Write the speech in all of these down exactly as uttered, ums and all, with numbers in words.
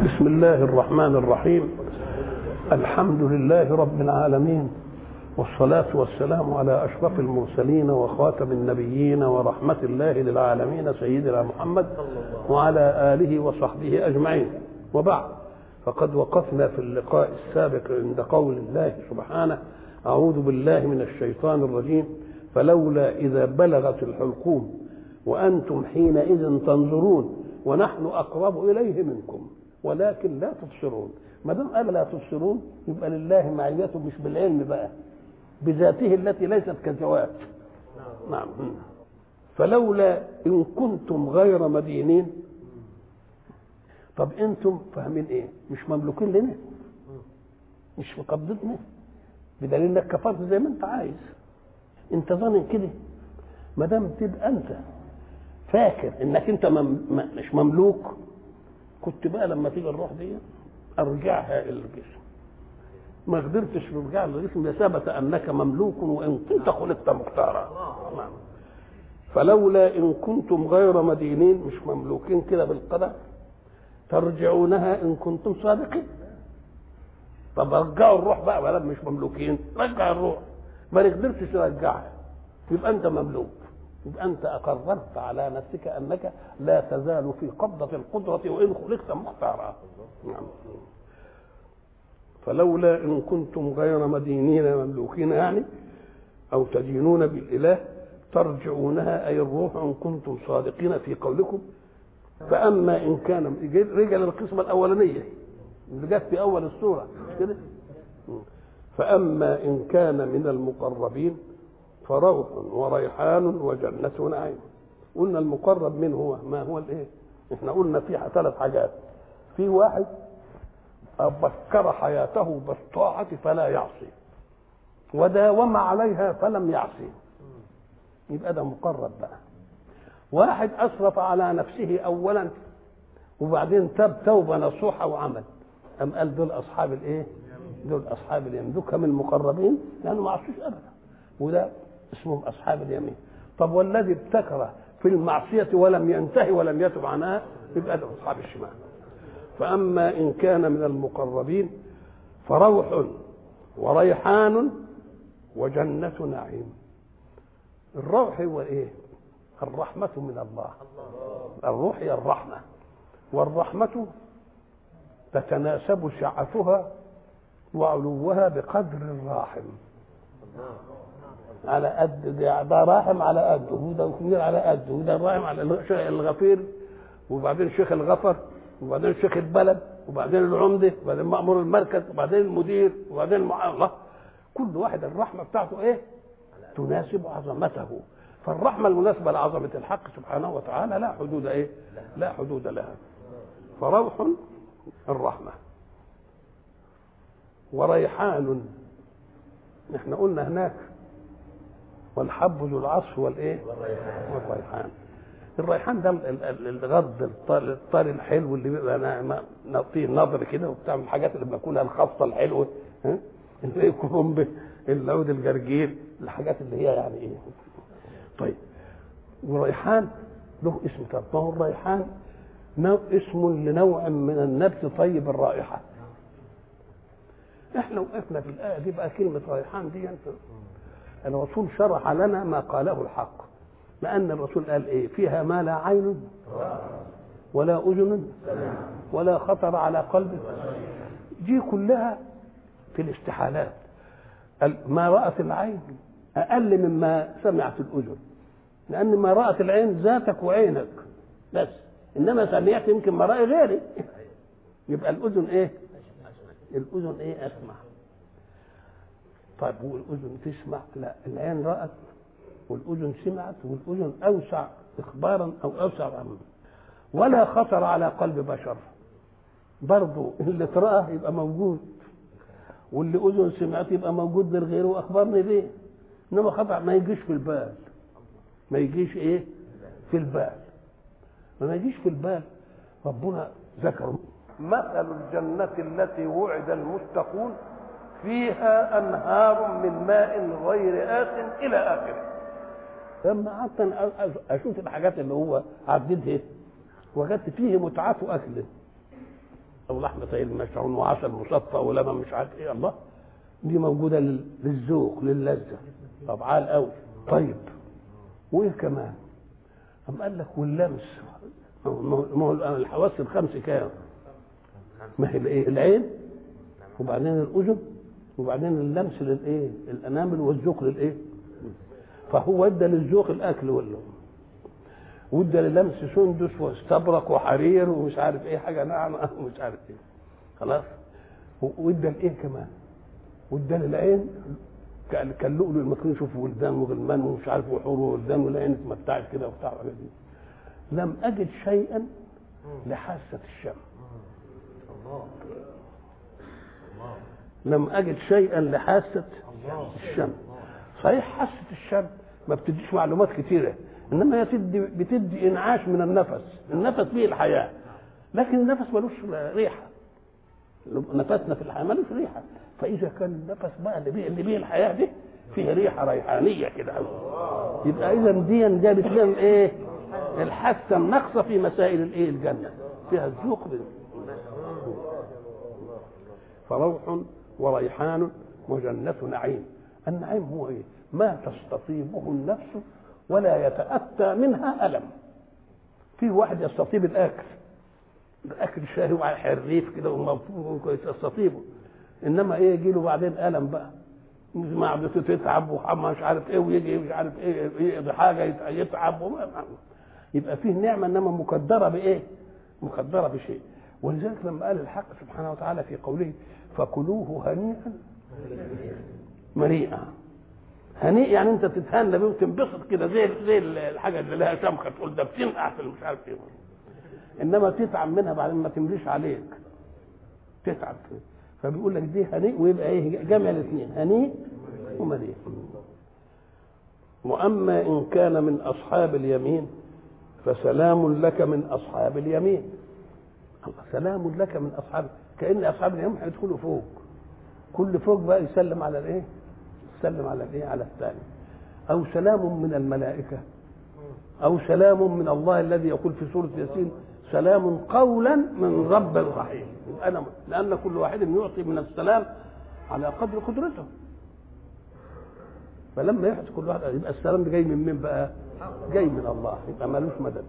بسم الله الرحمن الرحيم. الحمد لله رب العالمين، والصلاة والسلام على أشرف المرسلين وخاتم النبيين ورحمة الله للعالمين سيدنا محمد وعلى آله وصحبه أجمعين. وبعد، فقد وقفنا في اللقاء السابق عند قول الله سبحانه: أعوذ بالله من الشيطان الرجيم، فلولا إذا بلغت الحلقوم وأنتم حينئذ تنظرون ونحن أقرب إليه منكم ولكن لا تبصرون. ما دام قال لا تبصرون يبقى لله معيته مش بالعلم بقى، بذاته التي ليست كذوات. نعم. فلولا إن كنتم غير مدينين. طب أنتم فاهمين إيه؟ مش مملوكين لنا، مش في قبضتنا، بدليل إنك كفرت زي ما أنت عايز. أنت ظن كده، ما دام تبقى أنت فاكر إنك أنت مم... مش مملوك، كنت بقى لما تيجي الروح دي ارجعها الى الجسم. ما قدرتش ترجعها للجسم، ثبت انك مملوك وان كنت خلقت مختارا. فلولا ان كنتم غير مدينين، مش مملوكين كده بالقدر، ترجعونها ان كنتم صادقين. طب رجعوا الروح بقى، ولا مش مملوكين، رجع الروح. ما قدرتش ترجعها يبقى انت مملوك، يبقى أنت أقررت على نفسك أنك لا تزال في قبضة القدرة وإن خلقت مختارا. نعم. فلولا إن كنتم غير مدينين مملوكين يعني، أو تدينون بالإله، ترجعونها أي الروح إن كنتم صادقين في قولكم. فأما إن كان رجل القسمة الأولانية اللي جت في أول السورة مش كده؟ فأما إن كان من المقربين فروح وريحان وجنة نعيم. قلنا المقرب منه هو ما هو الايه؟ احنا قلنا فيها ثلاث حاجات. في واحد بكر حياته بالطاعة فلا يعصي، وداوم عليها فلم يعصي، يبقى ده مقرب بقى. واحد اسرف على نفسه اولا وبعدين تاب توبة نصوحة وعمل، ام قال دول اصحاب الايه؟ دول اصحاب اليمين، دول من المقربين لانه ما عصوش ابدا، وده اسمهم أصحاب اليمين. طب والذي ابتكر في المعصية ولم ينتهي ولم يتب عنها، يبقى ده أصحاب الشمال. فأما إن كان من المقربين فروح وريحان وجنة نعيم. الروح هو إيه؟ الرحمة من الله. الروح هي الرحمة، والرحمة تتناسب سعتها وعلوها بقدر الراحم. على قد ده راحم على قده، وده كبير على قده، وده راحم على الغفير، وبعدين شيخ الغفر، وبعدين شيخ البلد، وبعدين العمده، وبعدين مأمور المركز، وبعدين المدير، وبعدين المعامله. كل واحد الرحمه بتاعته ايه؟ تناسب عظمته. فالرحمه المناسبه لعظمه الحق سبحانه وتعالى لا حدود ايه؟ لا حدود لها. فروح الرحمه وريحان. احنا قلنا هناك والحب ذو العصف والايه؟ والريحان. الريحان ده الغض الطري الحلو اللي بيبقى فيه نظر كده وبتاع، من الحاجات اللي بناكلها الخاصه الحلوه، ها؟ اللي الكرنب، العود الجرجير، الحاجات اللي هي يعني ايه. طيب، والريحان له اسم. طب ما هو الريحان اسم لنوع من النبت طيب الرائحه. احنا وقفنا في الايه دي بقى كلمه ريحان دي، انت الرسول شرح لنا ما قاله الحق، لأن الرسول قال إيه؟ فيها ما لا عين ولا أذن ولا خطر على قلب. دي كلها في الاستحالات. ما رأت العين أقل مما سمعت الأذن، لأن ما رأت العين ذاتك وعينك بس، إنما سمعت يمكن ما رأي غيري. يبقى الأذن إيه؟ الأذن إيه؟ أسمع. طيب والأذن تسمع؟ لا، العين رأت والأذن سمعت، والأذن أوسع إخبارا أو أوسع عملا. ولا خطر على قلب بشر، برضو اللي تراه يبقى موجود، واللي أذن سمعت يبقى موجود للغير وأخبرني بيه، إنما خطر ما يجيش في البال. ما يجيش إيه؟ في البال. ما يجيش في البال. ربنا ذكر مثل الجنة التي وعد المتقون فيها أنهار من ماء غير آسن إلى آخره. لما قعدت أشوف الحاجات اللي هو عددها وجدت فيه متعة أكله، أو لحم طيب مشعون وعسل مصفى ولبن مش عارف ايه. الله، دي موجوده للذوق للذه. طب عال قوي. طيب وايه كمان؟ أم قال لك واللمس. ما هو الحواس الخمس كام؟ ما هي الايه؟ العين، وبعدين الاذن، وبعدين اللمس للايه؟ الانامل، والذوق للايه؟ فهو ادى للذوق الاكل ولا وادى للمس سندس واستبرق وحرير ومش عارف ايه حاجه ناعمه ومش عارف ايه. خلاص. وادى الايه كمان؟ وادى للعين كاللؤلؤ المكنون، يشوف ولدان وغلمان ومش عارف وحور وولدان والعين اتمتعت كده وبتاع وحاجات دي. لم اجد شيئا لحاسه الشم. لم اجد شيئا لحاسه الشم. صحيح حاسه الشم ما بتديش معلومات كثيره، انما هي بتدي بتدي انعاش من النفس. النفس فيه الحياه، لكن النفس ملوش ريحه. نفسنا في الحياه ملوش ريحه. فاذا كان النفس بقى اللي بيه اللي بيه الحياه دي فيه ريحه ريحانيه كده، يبقى اذا دي جابت لنا الايه؟ الحاسه الناقصه في مسائل الايه؟ الجنه فيها الذوق. فروح وريحان وجنة نعيم. النعيم هو ايه؟ ما تستطيبه النفس ولا يتأتى منها ألم. في واحد يستطيب الأكل، الأكل شاهي وعلى حريف كده ومفروض يستطيبه، إنما إيه يجي له بعدين ألم بقى، معدته تتعب وحما مش عارف إيه ويجي مش عارف إيه يقضي حاجة يتعب وما. يبقى فيه نعمة إنما مقدرة بإيه؟ مقدرة بشيء. ولذلك لما قال الحق سبحانه وتعالى في قوله فكلوه هنيئا مريئا. هنيء يعني انت تتهنى بيه وتنبسط كده زي زي الحاجه اللي لها شمخه تقول ده بتنقع في مش عارف ايه، انما تتعب منها بعدين ما تمليش عليك تتعب. فبيقول لك دي هنيء، ويبقى ايه؟ جمع الاثنين هنيء ومريء. واما ان كان من اصحاب اليمين فسلام لك من اصحاب اليمين. الله، سلام لك من اصحاب، كأن اصحاب اليمين هيدخلوا فوق، كل فوق بقى يسلم على الايه؟ يسلم على الايه؟ على الثاني. او سلام من الملائكه، او سلام من الله الذي يقول في سوره ياسين سلام قولا من رب رحيم. انا لان كل واحد يعطي من السلام على قدر قدرته، فلما يحدث كل واحد يبقى السلام ده جاي من مين بقى؟ جاي من الله، يبقى مالوش مدد.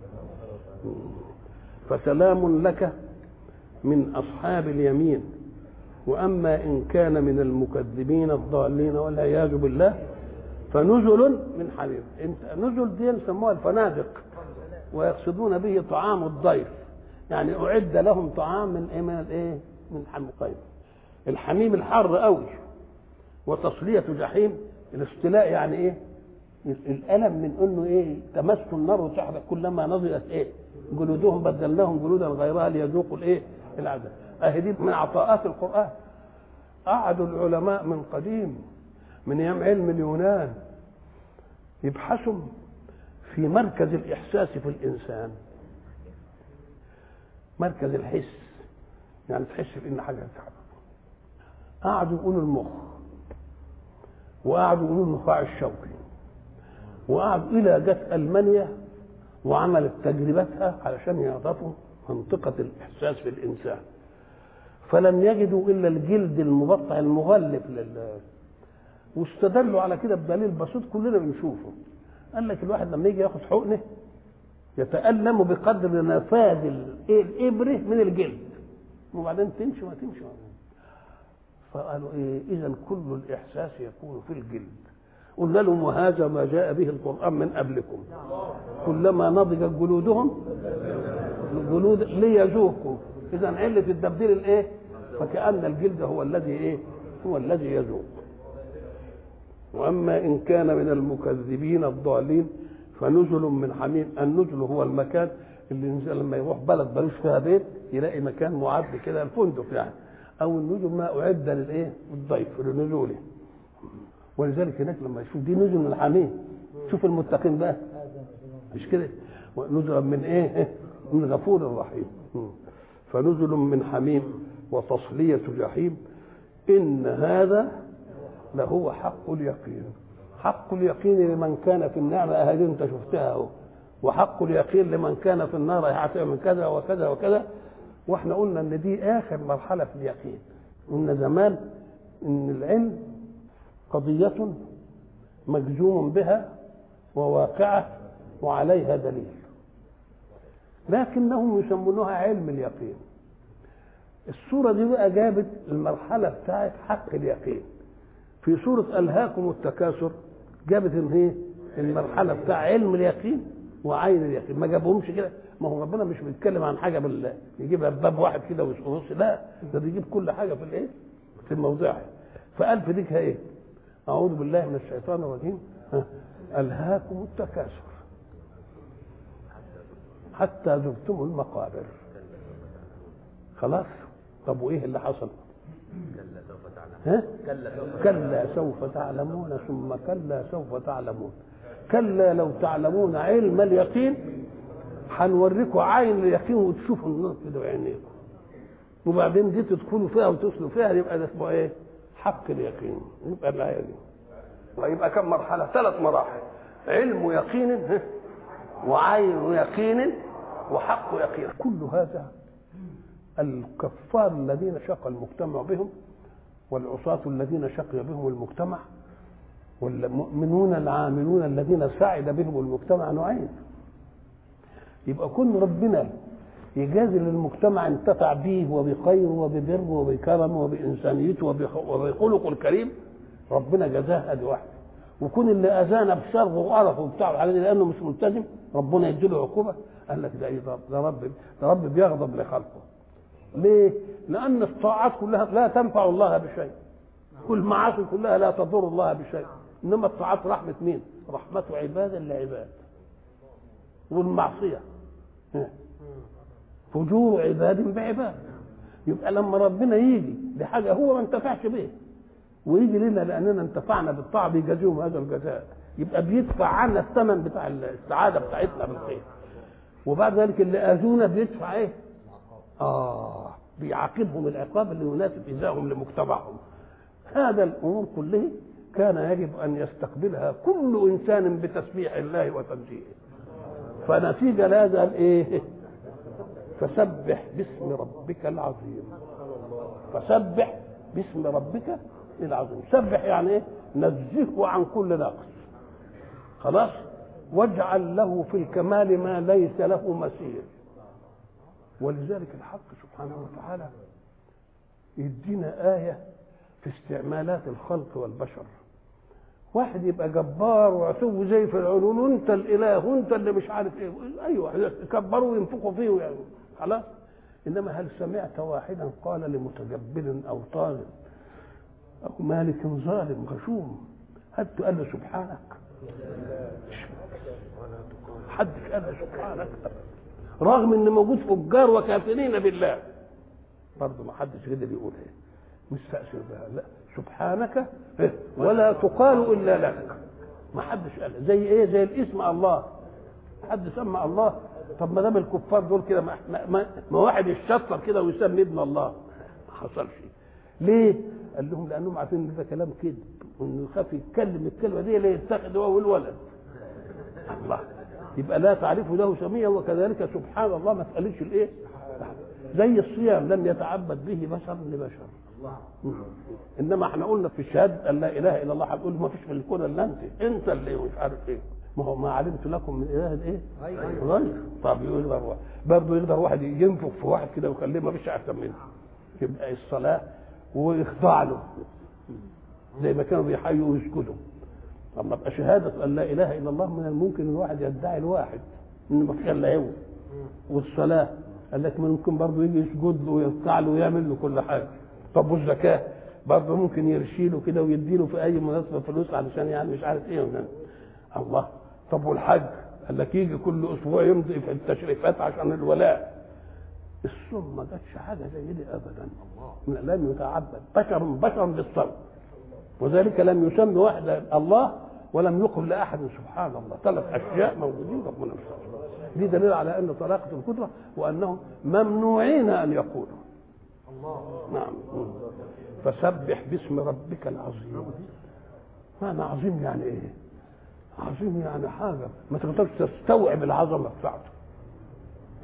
فسلام لك من اصحاب اليمين. واما ان كان من المكذبين الضالين والعياذ بالله فنزل من حميم. انت نزل دي يسموها الفنادق، ويقصدون به طعام الضيف، يعني اعد لهم طعام من ايه؟ من الايه؟ من حميم. الحميم الحر قوي، وتصليه جحيم. الاستلاء يعني ايه؟ الالم من انه ايه؟ تمسوا النار وتحرق كلما نضجت ايه؟ جلودهم بدلناهم جلودا غيرها ليذوقوا الايه؟ العذاب. اهي دي من عطاءات القران. قعدوا العلماء من قديم من ايام علم اليونان يبحثوا في مركز الاحساس في الانسان، مركز الحس، يعني تحس في ان حاجه تتحرك. قعدوا يقولوا المخ، وقعدوا يقولوا النخاع الشوكي، وقعدوا الى جت المانيا وعملت تجربتها علشان يعرفوا منطقه الاحساس في الانسان، فلم يجدوا الا الجلد المبطع المغلف لل واستدلوا على كده بدليل بسيط كلنا بنشوفه. قال لك الواحد لما يجي ياخد حقنه يتألم بقدر نفاذ الابره من الجلد، وبعدين تمشي وما تمشي. فقالوا ايه؟ اذا كل الاحساس يكون في الجلد. قلنا لهم وهذا ما جاء به القرآن من قبلكم، كلما نضجت جلودهم جلود ليذوقوا. اذا علة التبديل الايه؟ فكأن الجلد هو الذي ايه؟ هو الذي يذوق. واما ان كان من المكذبين الضالين فنزل من حميم. النزل هو المكان اللي ينزل لما يروح بلد ملوش فيها بيت يلاقي مكان معد كده، الفندق يعني. او النزل ما اعد للايه؟ الضيف لنزوله. ولذلك هناك لما يشوف دي نزل من الحميم، شوف المتقين بقى مش كده؟ نزل من ايه؟ من غفور رحيم. فنزل من حميم وتصلية جحيم. إن هذا لهو حق اليقين. حق اليقين لمن كان في النعمة أهدي أنت شفتها أهو، وحق اليقين لمن كان في النار هيعطيه من كذا وكذا وكذا. واحنا قلنا ان دي اخر مرحله في اليقين. قلنا زمان ان العلم قضيه مجزوم بها وواقعه وعليها دليل، لكنهم يسمونها علم اليقين. السوره دي بقى جابت المرحله بتاعت حق اليقين. في سوره الهاكم التكاثر جابت ان هي المرحله بتاع علم اليقين وعين اليقين، ما جابهمش كده. ما هو ربنا مش بيتكلم عن حاجه بالله يجيبها بباب واحد كده ويص، لا ده بيجيب كل حاجه في الايه؟ في موضعها. فقال في ديكها ايه؟ اعوذ بالله من الشيطان الرجيم. الهاكم التكاثر حتى زرتم المقابر. خلاص. طب وايه اللي حصل؟ كلا سوف تعلمون. ها؟ كلا سوف كلا سوف تعلمون ثم كلا سوف تعلمون. كلا لو تعلمون علم اليقين هنوريكم عين اليقين وتشوفوا النور كده بعينيكم، وبعدين دي تدخلوا فيها وتصلوا فيها، يبقى ده اسمه ايه؟ حق اليقين. يبقى الايه دي ويبقى كم مرحله؟ ثلاث مراحل: علم يقين وعين يقين وحق يقين. كل هذا الكفار الذين شق المجتمع بهم والعصاة الذين شقي بهم المجتمع والمؤمنون العاملون الذين سعد بهم المجتمع نوعين. يبقى كل ربنا يجازي للمجتمع انتفع به وبخير وببر وبكرم وبإنسانيته وبخلقه الكريم، ربنا جزاه ادي واحد. وكون اللي اذانا بشر وقرف وبتاع عليه لانه مش ملتزم ربنا يديله عقوبه، قال لك ده ايه؟ ده رب ده رب بيغضب لخلقه. ليه؟ لان الطاعات كلها لا تنفع الله بشيء، والمعاصي كلها لا تضر الله بشيء، انما الطاعات رحمه مين؟ رحمه عباد لعباد. والمعصيه فجور عباد بعباد. يبقى لما ربنا يجي لحاجه هو ما انتفعش به ويجي لنا لاننا انتفعنا بالطاعه بيجازيهم هذا الجزاء، يبقى بيدفع عنا الثمن بتاع السعاده بتاعتنا بالخير. وبعد ذلك اللي اذونا بيدفع ايه؟ اه بيعاقبهم العقاب اللي يناسب ايذائهم لمجتمعهم. هذا الامور كلها كان يجب ان يستقبلها كل انسان بتسبيح الله وتنزيهه. فنتيجه لهذا الايه؟ فسبح باسم ربك العظيم. فسبح باسم ربك العظيم. سبح يعني ايه؟ نزهه عن كل نقص. خلاص. واجعل له في الكمال ما ليس له مثيل. ولذلك الحق سبحانه وتعالى يدينا آية في استعمالات الخلق والبشر. واحد يبقى جبار وعتو زي فرعون وانت الاله وانت اللي مش عارف ايه، ايوه يكبروا وينفقوا فيه يعني خلاص. انما هل سمعت واحدا قال لمتجبر او طاغ او مالك ظالم غشوم هل قال له سبحانك؟ حد قال له سبحانك؟ رغم ان موجود فجار وكافرين بالله برضه ما حدش قدر يقول ايه مستأثر بها. لا سبحانك ولا تقال الا لك. ما حدش قال زي ايه؟ زي الاسم الله. حد سمى الله؟ طب ما دام الكفار دول كده ما, ما, ما واحد يشطر كده ويسمي ابن الله ما حصلش. ليه؟ قال لهم لانهم عارفين ان ده كلام كذب وانه يخاف يتكلم الكلمه دي لا يتخذ هو والولد. الله يبقى لا تعرف له سميا. وكذلك سبحان الله ما تقالش الايه؟ زي الصيام لم يتعبد به بشر لبشر. انما احنا قلنا في الشهاده ان لا اله الا الله هنقول ما فيش في الكون الا انت انت اللي مش عارف ايه. ما هو ما علمت لكم من اله ايه غير. طب يقدر برضه يقدر واحد ينفخ في واحد كده ويخليه ما فيش احسن منه. يبقى الصلاه ويخضع له زي ما كانوا بيحيوا ويسجدوا. طب ما بقى شهاده ان لا اله الا الله من الممكن الواحد يدعي الواحد ان ما فيش الا هو. والصلاه قال لك ممكن برضه يجي يسجد له ويركع له ويعمل له كل حاجه. طب والزكاه برضه ممكن يرشي له كده ويدي له في اي مناسبه فلوس علشان يعني مش عارف ايه وزن. الله. طب والحج قال لك يجي كل اسبوع يمضي في التشريفات عشان الولاء. الصوم ما جاتش حاجه زي دي ابدا. لم يتعبد بشر بشرا بالصوم وذلك لم يسمي واحد الله ولم يقل لاحد سبحان الله. ثلاث اشياء موجودين ربنا مش دي دليل على ان طلاقه القدره وانهم ممنوعين ان يقولوا الله. نعم. فسبح باسم ربك العظيم. معنى عظيم يعني ايه؟ عظيم يعني حاجه ما تقدرش تستوعب العظمه بتاعته.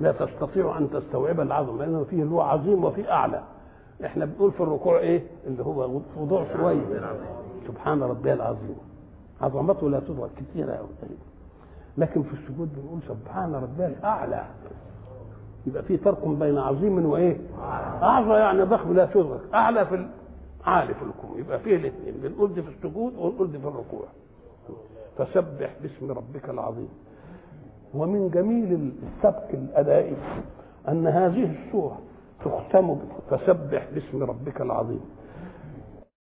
لا تستطيع ان تستوعب العظمه، لانه فيه اللي هو عظيم وفيه اعلى. احنا بنقول في الركوع ايه اللي هو وضوع شويه، سبحان ربي العظيم، عظمته لا تدرك كثيره قوي. لكن في السجود بنقول سبحان ربي الاعلى. يبقى في فرق بين عظيم وايه؟ اعظم يعني ضخم لا تدرك، اعلى في عالي في الكون. يبقى فيه الاثنين، بنقول دي في السجود ونقول دي في الركوع. فسبح باسم ربك العظيم. ومن جميل السبك الادائي ان هذه السوره تختم فسبح باسم ربك العظيم،